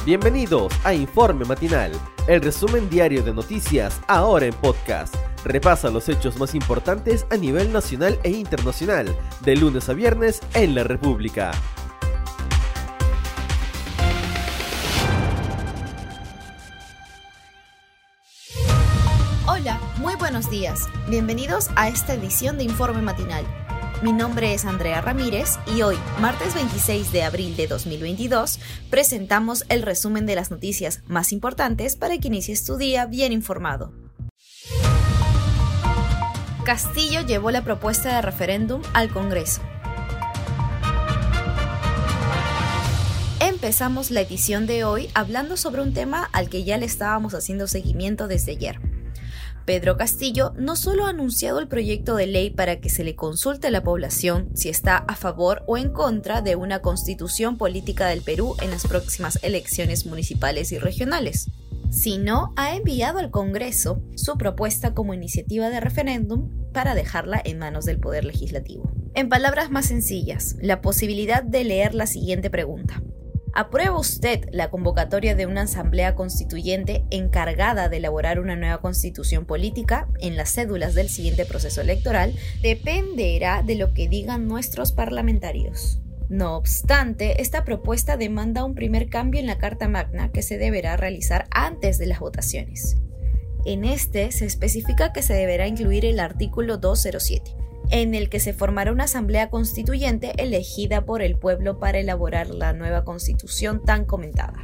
Bienvenidos a Informe Matinal, el resumen diario de noticias ahora en podcast. Repasa los hechos más importantes a nivel nacional e internacional, de lunes a viernes en la República. Hola, muy buenos días. Bienvenidos a esta edición de Informe Matinal. Mi nombre es Andrea Ramírez y hoy, martes 26 de abril de 2022, presentamos el resumen de las noticias más importantes para que inicies tu día bien informado. Castillo llevó la propuesta de referéndum al Congreso. Empezamos la edición de hoy hablando sobre un tema al que ya le estábamos haciendo seguimiento desde ayer. Pedro Castillo no solo ha anunciado el proyecto de ley para que se le consulte a la población si está a favor o en contra de una constitución política del Perú en las próximas elecciones municipales y regionales, sino ha enviado al Congreso su propuesta como iniciativa de referéndum para dejarla en manos del Poder Legislativo. En palabras más sencillas, la posibilidad de leer la siguiente pregunta: ¿aprueba usted la convocatoria de una asamblea constituyente encargada de elaborar una nueva constitución política en las cédulas del siguiente proceso electoral? Dependerá de lo que digan nuestros parlamentarios. No obstante, esta propuesta demanda un primer cambio en la Carta Magna que se deberá realizar antes de las votaciones. En este se especifica que se deberá incluir el artículo 207. En el que se formará una asamblea constituyente elegida por el pueblo para elaborar la nueva constitución tan comentada.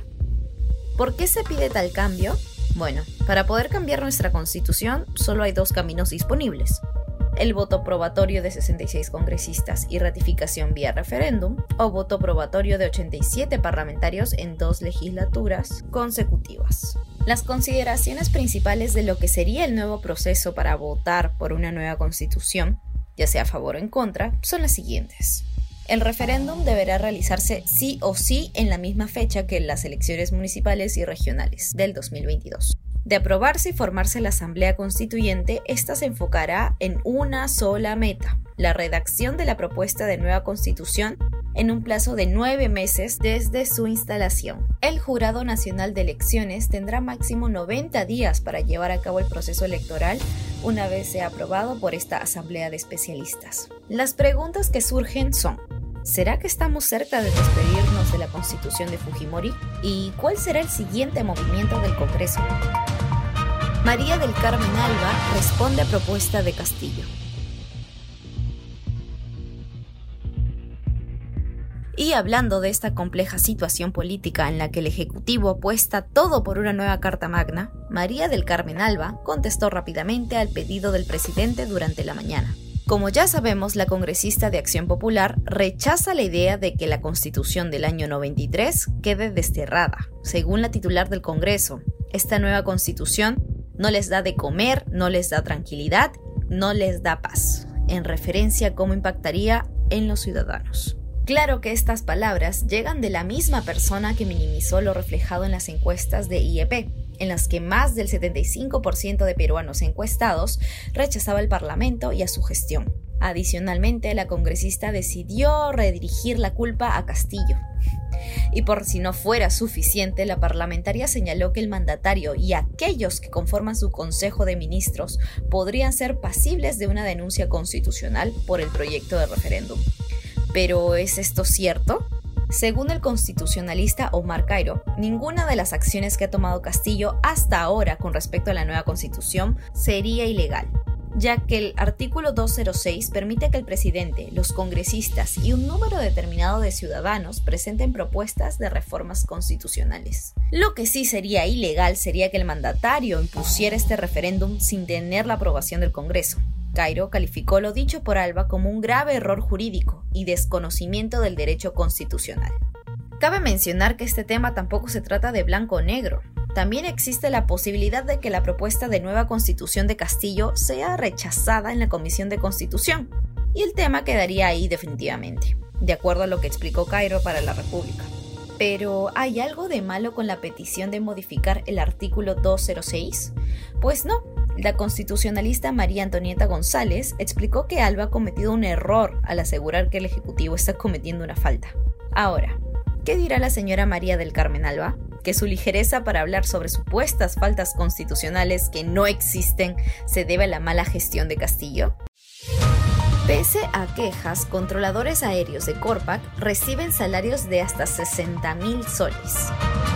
¿Por qué se pide tal cambio? Bueno, para poder cambiar nuestra constitución solo hay dos caminos disponibles: el voto probatorio de 66 congresistas y ratificación vía referéndum, o voto probatorio de 87 parlamentarios en 2 legislaturas consecutivas. Las consideraciones principales de lo que sería el nuevo proceso para votar por una nueva constitución, ya sea a favor o en contra, son las siguientes. El referéndum deberá realizarse sí o sí en la misma fecha que las elecciones municipales y regionales del 2022. De aprobarse y formarse la Asamblea Constituyente, esta se enfocará en una sola meta: la redacción de la propuesta de nueva Constitución en un plazo de 9 meses desde su instalación. El Jurado Nacional de Elecciones tendrá máximo 90 días para llevar a cabo el proceso electoral una vez sea aprobado por esta asamblea de especialistas. Las preguntas que surgen son: ¿será que estamos cerca de despedirnos de la Constitución de Fujimori? ¿Y cuál será el siguiente movimiento del Congreso? María del Carmen Alba responde a propuesta de Castillo. Y hablando de esta compleja situación política en la que el Ejecutivo apuesta todo por una nueva Carta Magna, María del Carmen Alba contestó rápidamente al pedido del presidente durante la mañana. Como ya sabemos, la congresista de Acción Popular rechaza la idea de que la Constitución del año 93 quede desterrada. Según la titular del Congreso, esta nueva Constitución no les da de comer, no les da tranquilidad, no les da paz, en referencia a cómo impactaría en los ciudadanos. Claro que estas palabras llegan de la misma persona que minimizó lo reflejado en las encuestas de IEP, en las que más del 75% de peruanos encuestados rechazaba el Parlamento y a su gestión. Adicionalmente, la congresista decidió redirigir la culpa a Castillo. Y por si no fuera suficiente, la parlamentaria señaló que el mandatario y aquellos que conforman su Consejo de Ministros podrían ser pasibles de una denuncia constitucional por el proyecto de referéndum. ¿Pero es esto cierto? Según el constitucionalista Omar Cairo, ninguna de las acciones que ha tomado Castillo hasta ahora con respecto a la nueva constitución sería ilegal, ya que el artículo 206 permite que el presidente, los congresistas y un número determinado de ciudadanos presenten propuestas de reformas constitucionales. Lo que sí sería ilegal sería que el mandatario impusiera este referéndum sin tener la aprobación del Congreso. Cairo calificó lo dicho por Alba como un grave error jurídico y desconocimiento del derecho constitucional. Cabe mencionar que este tema tampoco se trata de blanco o negro. También existe la posibilidad de que la propuesta de nueva constitución de Castillo sea rechazada en la Comisión de Constitución, y el tema quedaría ahí definitivamente, de acuerdo a lo que explicó Cairo para La República. Pero, ¿hay algo de malo con la petición de modificar el artículo 206? Pues no. La constitucionalista María Antonieta González explicó que Alba ha cometido un error al asegurar que el Ejecutivo está cometiendo una falta. Ahora, ¿qué dirá la señora María del Carmen Alba? que su ligereza para hablar sobre supuestas faltas constitucionales que no existen se debe a la mala gestión de Castillo? Pese a quejas, controladores aéreos de Corpac reciben salarios de hasta 60.000 soles.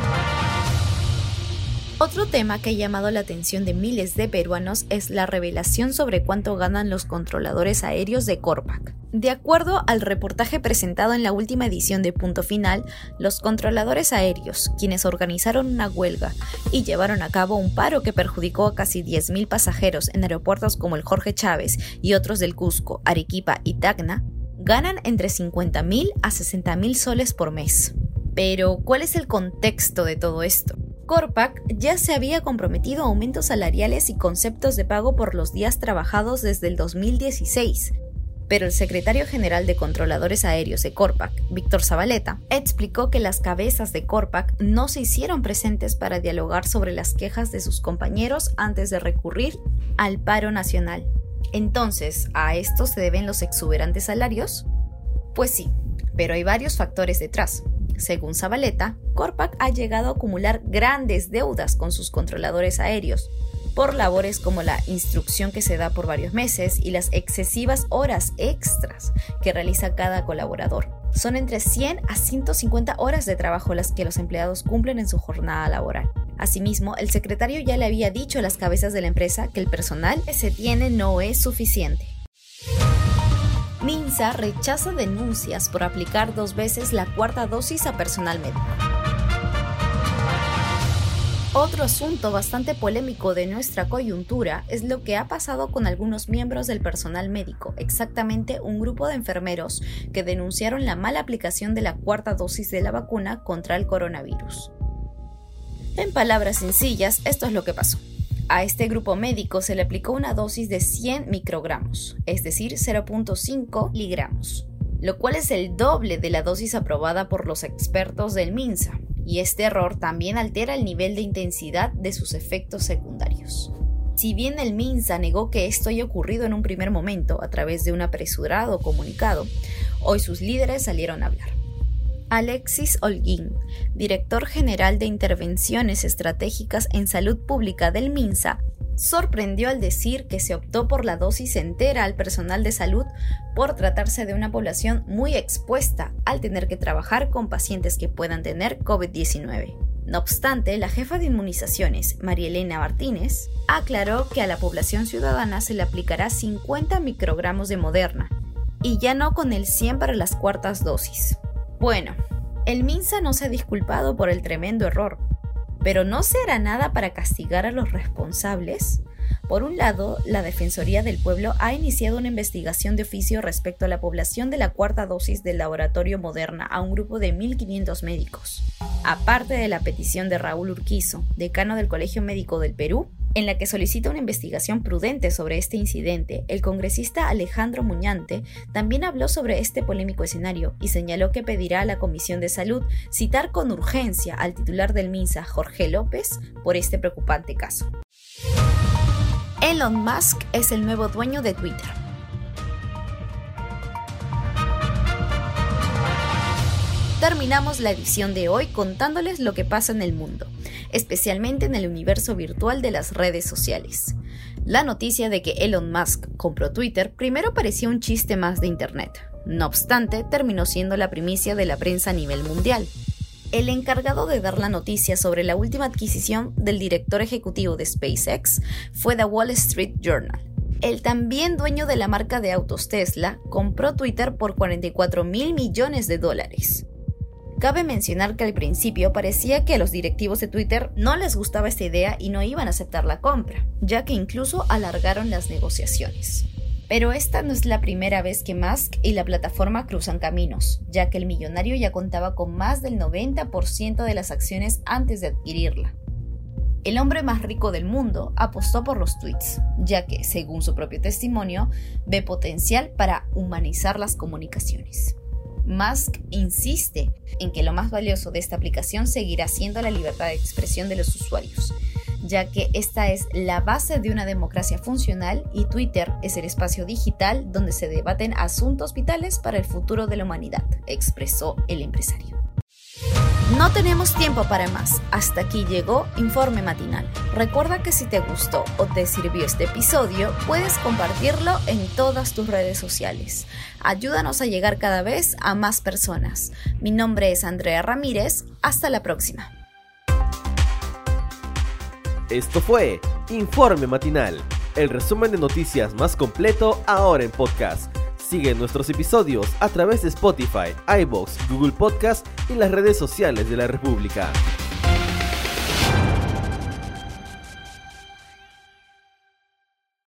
Otro tema que ha llamado la atención de miles de peruanos es la revelación sobre cuánto ganan los controladores aéreos de Corpac. De acuerdo al reportaje presentado en la última edición de Punto Final, los controladores aéreos, quienes organizaron una huelga y llevaron a cabo un paro que perjudicó a casi 10.000 pasajeros en aeropuertos como el Jorge Chávez y otros del Cusco, Arequipa y Tacna, ganan entre 50.000 a 60.000 soles por mes. Pero, ¿cuál es el contexto de todo esto? Corpac ya se había comprometido a aumentos salariales y conceptos de pago por los días trabajados desde el 2016, pero el secretario general de Controladores Aéreos de Corpac, Víctor Zabaleta, explicó que las cabezas de Corpac no se hicieron presentes para dialogar sobre las quejas de sus compañeros antes de recurrir al paro nacional. Entonces, ¿a esto se deben los exuberantes salarios? Pues sí, pero hay varios factores detrás. Según Zabaleta, Corpac ha llegado a acumular grandes deudas con sus controladores aéreos, por labores como la instrucción que se da por varios meses y las excesivas horas extras que realiza cada colaborador. Son entre 100 a 150 horas de trabajo las que los empleados cumplen en su jornada laboral. Asimismo, el secretario ya le había dicho a las cabezas de la empresa que el personal que se tiene no es suficiente. Minsa rechaza denuncias por aplicar 2 veces la cuarta dosis a personal médico. Otro asunto bastante polémico de nuestra coyuntura es lo que ha pasado con algunos miembros del personal médico, exactamente un grupo de enfermeros que denunciaron la mala aplicación de la cuarta dosis de la vacuna contra el coronavirus. En palabras sencillas, esto es lo que pasó. A este grupo médico se le aplicó una dosis de 100 microgramos, es decir, 0.5 miligramos, lo cual es el doble de la dosis aprobada por los expertos del MINSA, y este error también altera el nivel de intensidad de sus efectos secundarios. Si bien el MINSA negó que esto haya ocurrido en un primer momento a través de un apresurado comunicado, hoy sus líderes salieron a hablar. Alexis Holguín, director general de Intervenciones Estratégicas en Salud Pública del MINSA, sorprendió al decir que se optó por la dosis entera al personal de salud por tratarse de una población muy expuesta al tener que trabajar con pacientes que puedan tener COVID-19. No obstante, la jefa de inmunizaciones, María Elena Martínez, aclaró que a la población ciudadana se le aplicará 50 microgramos de Moderna, y ya no con el 100 para las cuartas dosis. Bueno, el MINSA no se ha disculpado por el tremendo error, pero ¿no se hará nada para castigar a los responsables? Por un lado, la Defensoría del Pueblo ha iniciado una investigación de oficio respecto a la población de la cuarta dosis del laboratorio Moderna a un grupo de 1.500 médicos. Aparte de la petición de Raúl Urquizo, decano del Colegio Médico del Perú, en la que solicita una investigación prudente sobre este incidente, el congresista Alejandro Muñante también habló sobre este polémico escenario y señaló que pedirá a la Comisión de Salud citar con urgencia al titular del MINSA, Jorge López, por este preocupante caso. Elon Musk es el nuevo dueño de Twitter. Terminamos la edición de hoy contándoles lo que pasa en el mundo, especialmente en el universo virtual de las redes sociales. La noticia de que Elon Musk compró Twitter primero parecía un chiste más de internet. No obstante, terminó siendo la primicia de la prensa a nivel mundial. El encargado de dar la noticia sobre la última adquisición del director ejecutivo de SpaceX fue The Wall Street Journal. El también dueño de la marca de autos Tesla compró Twitter por $44.000 millones. Cabe mencionar que al principio parecía que a los directivos de Twitter no les gustaba esta idea y no iban a aceptar la compra, ya que incluso alargaron las negociaciones. Pero esta no es la primera vez que Musk y la plataforma cruzan caminos, ya que el millonario ya contaba con más del 90% de las acciones antes de adquirirla. El hombre más rico del mundo apostó por los tweets, ya que, según su propio testimonio, ve potencial para humanizar las comunicaciones. Musk insiste en que lo más valioso de esta aplicación seguirá siendo la libertad de expresión de los usuarios, ya que esta es la base de una democracia funcional y Twitter es el espacio digital donde se debaten asuntos vitales para el futuro de la humanidad, expresó el empresario. No tenemos tiempo para más. Hasta aquí llegó Informe Matinal. Recuerda que si te gustó o te sirvió este episodio, puedes compartirlo en todas tus redes sociales. Ayúdanos a llegar cada vez a más personas. Mi nombre es Andrea Ramírez. Hasta la próxima. Esto fue Informe Matinal, el resumen de noticias más completo ahora en podcast. Sigue nuestros episodios a través de Spotify, iVoox, Google Podcast y las redes sociales de la República.